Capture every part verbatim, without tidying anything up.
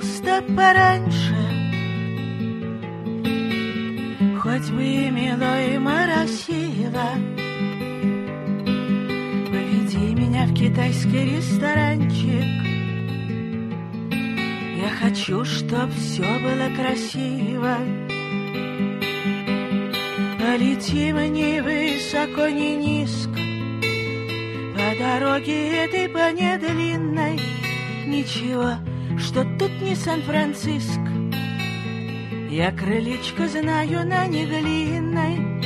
пожалуйста, пораньше, хоть бы и мило и моросило. Поведи меня в китайский ресторанчик. Я хочу, чтоб все было красиво. Полетим ни высоко, ни низко, по дороге этой, по недлинной. Ничего, что тут не Сан-Франциско. Я крылечко знаю на неглинной.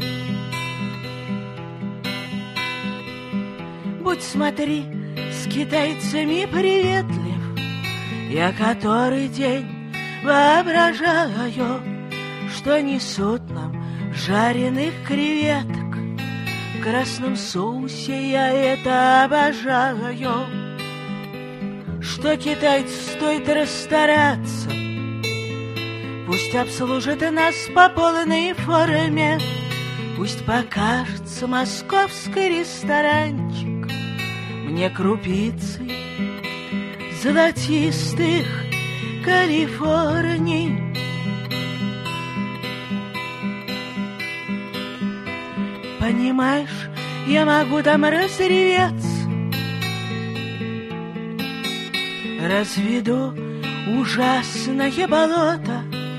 Будь, смотри, с китайцами приветлив. Я который день воображаю, что несут нам жареных креветок. В красном соусе я это обожаю. Что китайцу стоит расстараться, пусть обслужит нас по полной форме. Пусть покажется московский ресторанчик мне крупицей золотистых Калифорний. Понимаешь, я могу там разреветься, разведу ужасное болото,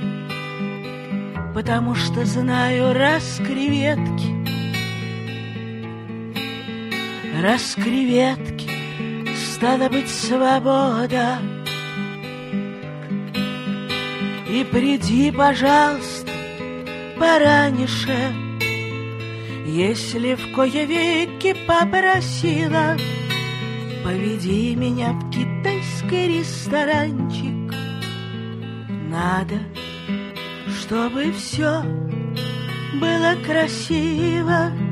потому что знаю, раз креветки, раз креветки, стало быть, свобода. И приди, пожалуйста, пораньше, если в кое веки попросила, поведи меня в китайский ресторанчик. Надо, чтобы все было красиво.